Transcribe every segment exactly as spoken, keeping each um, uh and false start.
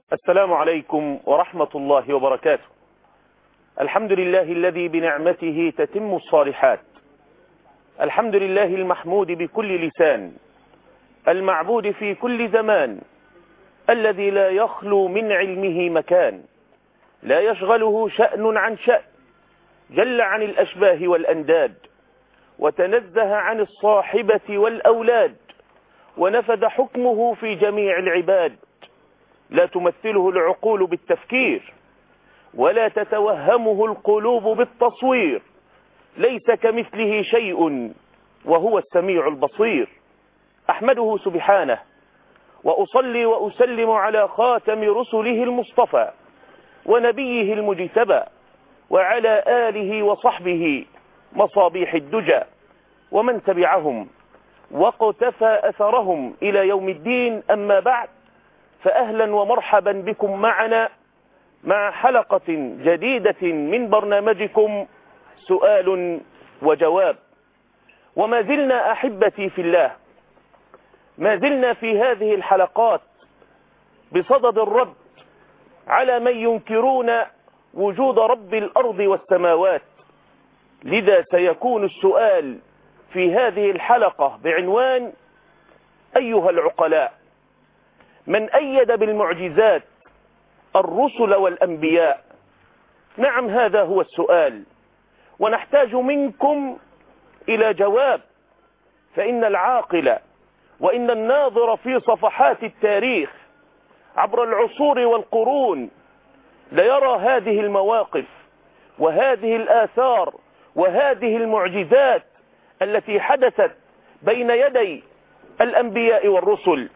السلام عليكم ورحمة الله وبركاته. الحمد لله الذي بنعمته تتم الصالحات، الحمد لله المحمود بكل لسان، المعبود في كل زمان، الذي لا يخلو من علمه مكان، لا يشغله شأن عن شأن، جل عن الأشباه والأنداد، وتنزه عن الصاحبة والأولاد، ونفذ حكمه في جميع العباد، لا تمثله العقول بالتفكير، ولا تتوهمه القلوب بالتصوير، ليس كمثله شيء وهو السميع البصير. أحمده سبحانه وأصلي وأسلم على خاتم رسله المصطفى ونبيه المجتبى، وعلى آله وصحبه مصابيح الدجى، ومن تبعهم واقتفى أثرهم إلى يوم الدين. أما بعد، فأهلا ومرحبا بكم معنا مع حلقة جديدة من برنامجكم سؤال وجواب. وما زلنا أحبتي في الله، ما زلنا في هذه الحلقات بصدد الرد على من ينكرون وجود رب الأرض والسماوات. لذا سيكون السؤال في هذه الحلقة بعنوان: أيها العقلاء، من أيد بالمعجزات الرسل والأنبياء؟ نعم، هذا هو السؤال، ونحتاج منكم إلى جواب، فإن العاقل وإن الناظر في صفحات التاريخ عبر العصور والقرون ليرى هذه المواقف وهذه الآثار وهذه المعجزات التي حدثت بين يدي الأنبياء والرسل.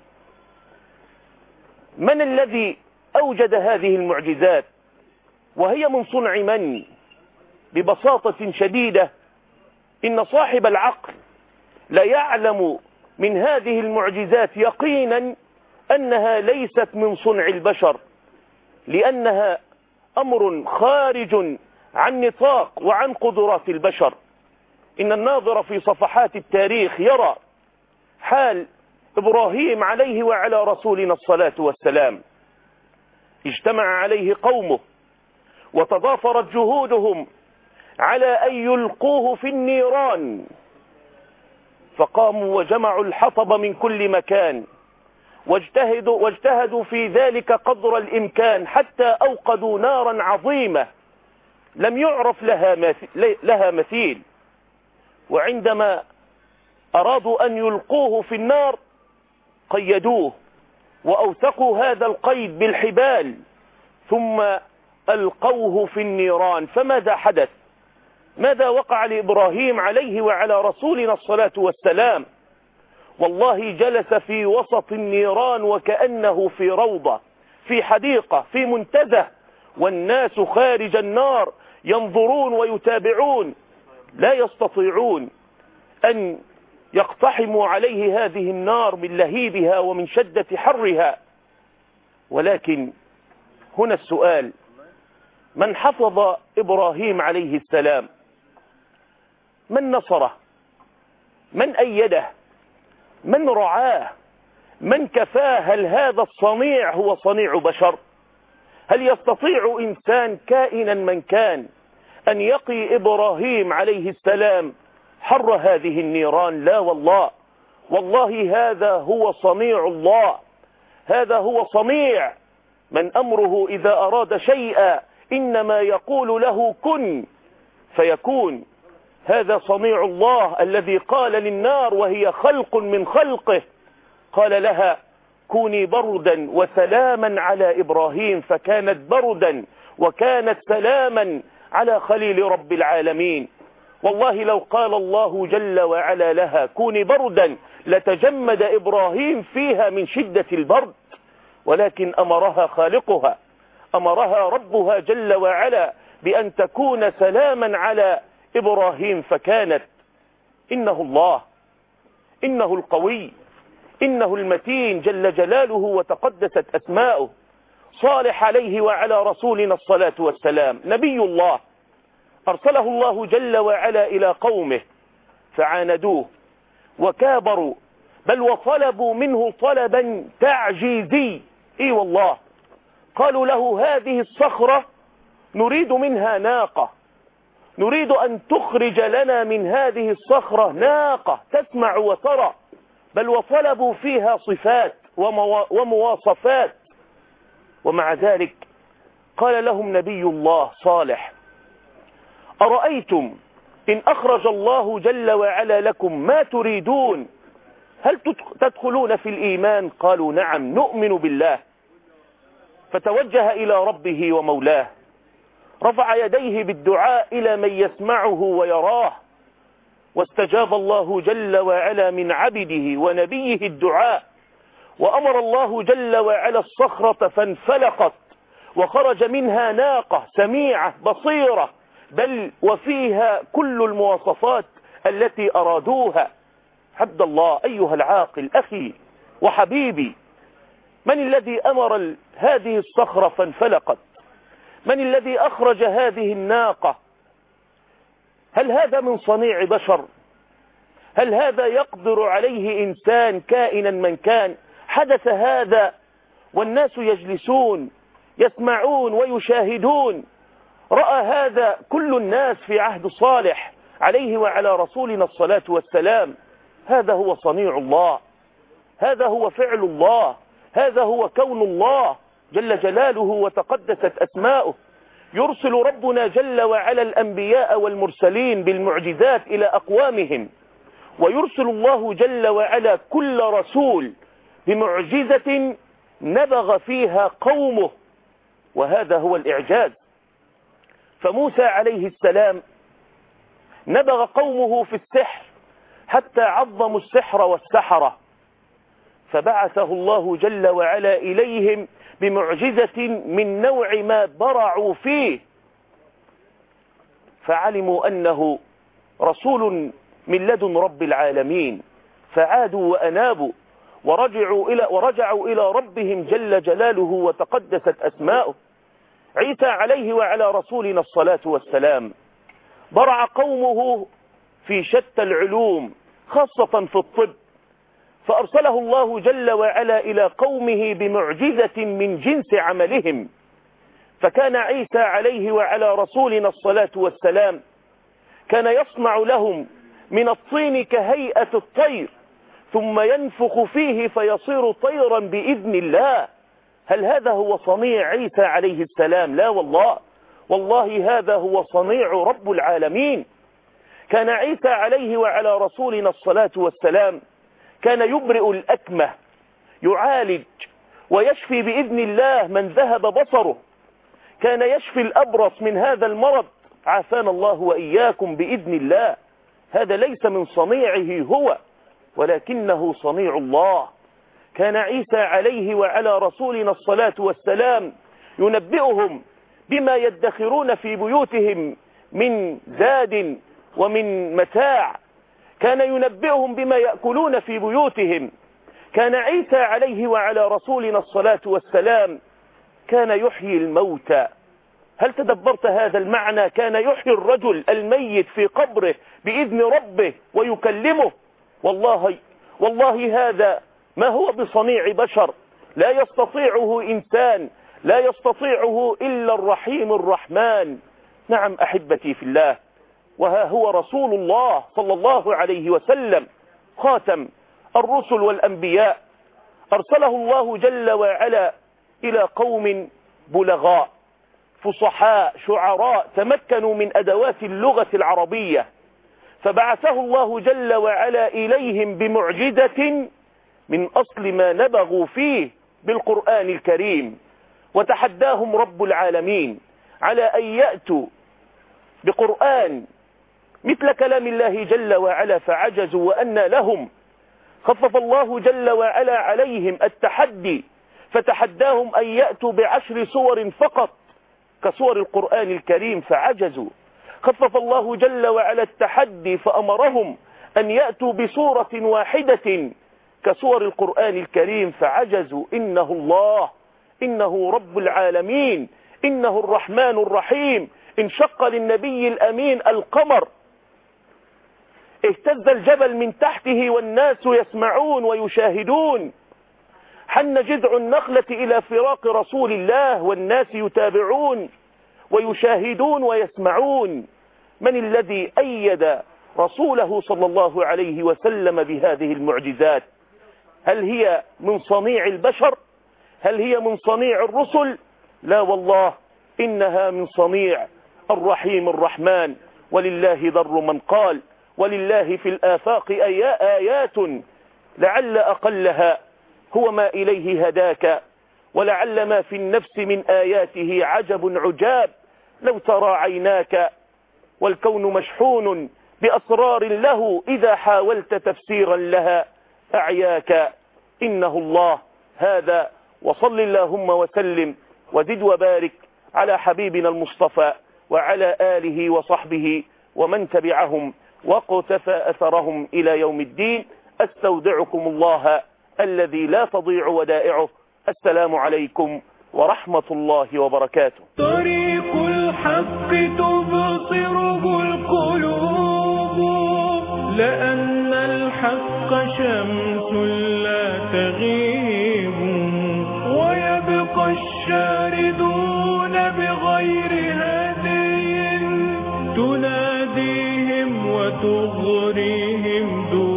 من الذي أوجد هذه المعجزات؟ وهي من صنع من؟ ببساطة شديدة، إن صاحب العقل لا يعلم من هذه المعجزات يقينا أنها ليست من صنع البشر، لأنها أمر خارج عن نطاق وعن قدرات البشر. إن الناظر في صفحات التاريخ يرى حال إبراهيم عليه وعلى رسولنا الصلاة والسلام. اجتمع عليه قومه وتضافرت جهودهم على أن يلقوه في النيران، فقاموا وجمعوا الحطب من كل مكان، واجتهدوا, واجتهدوا في ذلك قدر الإمكان، حتى أوقدوا نارا عظيمة لم يعرف لها لها مثيل. وعندما أرادوا أن يلقوه في النار قيدوه وأوثقوا هذا القيد بالحبال، ثم ألقوه في النيران. فماذا حدث؟ ماذا وقع لإبراهيم عليه وعلى رسولنا الصلاة والسلام؟ والله جلس في وسط النيران وكأنه في روضة، في حديقة، في منتزه، والناس خارج النار ينظرون ويتابعون، لا يستطيعون أن يقتحموا عليه هذه النار من لهيبها ومن شدة حرها. ولكن هنا السؤال: من حفظ إبراهيم عليه السلام؟ من نصره؟ من أيده؟ من رعاه؟ من كفاه؟ هل هذا الصنيع هو صنيع بشر؟ هل يستطيع إنسان كائنا من كان أن يقي إبراهيم عليه السلام حر هذه النيران؟ لا والله، والله هذا هو صنيع الله، هذا هو صنيع من أمره إذا أراد شيئا إنما يقول له كن فيكون. هذا صنيع الله الذي قال للنار وهي خلق من خلقه، قال لها: كوني بردا وسلاما على إبراهيم، فكانت بردا وكانت سلاما على خليل رب العالمين. والله لو قال الله جل وعلا لها كوني بردا لتجمد إبراهيم فيها من شدة البرد، ولكن أمرها خالقها، أمرها ربها جل وعلا بأن تكون سلاما على إبراهيم فكانت. إنه الله، إنه القوي، إنه المتين جل جلاله وتقدست أسماؤه. صالح عليه وعلى رسولنا الصلاة والسلام نبي الله، أرسله الله جل وعلا إلى قومه فعاندوه وكابروا، بل وطلبوا منه طلبا تعجيزي. إي والله، قالوا له هذه الصخرة نريد منها ناقة، نريد أن تخرج لنا من هذه الصخرة ناقة تسمع وترى، بل وطلبوا فيها صفات ومواصفات. ومع ذلك قال لهم نبي الله صالح: أرأيتم إن أخرج الله جل وعلا لكم ما تريدون هل تدخلون في الإيمان؟ قالوا نعم نؤمن بالله. فتوجه إلى ربه ومولاه، رفع يديه بالدعاء إلى من يسمعه ويراه، واستجاب الله جل وعلا من عبده ونبيه الدعاء، وأمر الله جل وعلا الصخرة فانفلقت وخرج منها ناقة سميعة بصيرة، بل وفيها كل المواصفات التي أرادوها. عبد الله أيها العاقل أخي وحبيبي، من الذي أمر هذه الصخرة فانفلقت؟ من الذي أخرج هذه الناقة؟ هل هذا من صنيع بشر؟ هل هذا يقدر عليه إنسان كائنا من كان؟ حدث هذا والناس يجلسون يسمعون ويشاهدون، رأى هذا كل الناس في عهد صالح عليه وعلى رسولنا الصلاة والسلام. هذا هو صنيع الله، هذا هو فعل الله، هذا هو كون الله جل جلاله وتقدست أسماؤه. يرسل ربنا جل وعلا الأنبياء والمرسلين بالمعجزات إلى أقوامهم، ويرسل الله جل وعلا كل رسول بمعجزة نبغ فيها قومه، وهذا هو الإعجاز. فموسى عليه السلام نبغ قومه في السحر حتى عظموا السحر والسحرة، فبعثه الله جل وعلا إليهم بمعجزة من نوع ما برعوا فيه، فعلموا أنه رسول من لدن رب العالمين، فعادوا وأنابوا ورجعوا إلى, ورجعوا إلى ربهم جل جلاله وتقدست أسماؤه. عيسى عليه وعلى رسولنا الصلاة والسلام برع قومه في شتى العلوم خاصة في الطب، فأرسله الله جل وعلا إلى قومه بمعجزة من جنس عملهم. فكان عيسى عليه وعلى رسولنا الصلاة والسلام كان يصنع لهم من الطين كهيئة الطير ثم ينفخ فيه فيصير طيرا بإذن الله. هل هذا هو صنيع عيسى عليه السلام؟ لا والله، والله هذا هو صنيع رب العالمين. كان عيسى عليه وعلى رسولنا الصلاة والسلام كان يبرئ الأكمه، يعالج ويشفي بإذن الله من ذهب بصره، كان يشفي الأبرص من هذا المرض، عافانا الله وإياكم بإذن الله. هذا ليس من صنيعه هو ولكنه صنيع الله. كان عيسى عليه وعلى رسولنا الصلاة والسلام ينبئهم بما يدخرون في بيوتهم من زاد ومن متاع، كان ينبئهم بما يأكلون في بيوتهم. كان عيسى عليه وعلى رسولنا الصلاة والسلام كان يحيي الموتى. هل تدبرت هذا المعنى؟ كان يحيي الرجل الميت في قبره بإذن ربه ويكلمه. والله والله هذا ما هو بصنيع بشر، لا يستطيعه إنسان، لا يستطيعه إلا الرحيم الرحمن. نعم أحبتي في الله، وها هو رسول الله صلى الله عليه وسلم خاتم الرسل والأنبياء، أرسله الله جل وعلا إلى قوم بلغاء فصحاء شعراء تمكنوا من أدوات اللغة العربية، فبعثه الله جل وعلا إليهم بمعجزة من أصل ما نبغوا فيه بالقرآن الكريم. وتحداهم رب العالمين على أن يأتوا بقرآن مثل كلام الله جل وعلا فعجزوا وأن لهم. خفف الله جل وعلا عليهم التحدي فتحداهم أن يأتوا بعشر سور فقط كسور القرآن الكريم فعجزوا. خفف الله جل وعلا التحدي فأمرهم أن يأتوا بسورة واحدة كسور القرآن الكريم فعجزوا. إنه الله، إنه رب العالمين، إنه الرحمن الرحيم. انشق للنبي الأمين القمر، اهتز الجبل من تحته والناس يسمعون ويشاهدون. حن جذع النخلة إلى فراق رسول الله والناس يتابعون ويشاهدون ويسمعون. من الذي أيد رسوله صلى الله عليه وسلم بهذه المعجزات؟ هل هي من صنيع البشر؟ هل هي من صنيع الرسل؟ لا والله، إنها من صنيع الرحيم الرحمن. ولله ضر من قال ولله في الآفاق آيات لعل أقلها هو ما إليه هداك، ولعل ما في النفس من آياته عجب عجاب لو ترى عيناك، والكون مشحون بأسرار له إذا حاولت تفسيرا لها أعياك. إنه الله هذا، وصل اللهم وسلم وزد وبارك على حبيبنا المصطفى وعلى آله وصحبه ومن تبعهم واقتفى أثرهم إلى يوم الدين. أستودعكم الله الذي لا تضيع ودائعه. السلام عليكم ورحمة الله وبركاته. طريق الحق تبصره القلوب، لأن الحق شمس لا تغيب، ويبقى الشاردون بغير هدي تناديهم وتغريهم دون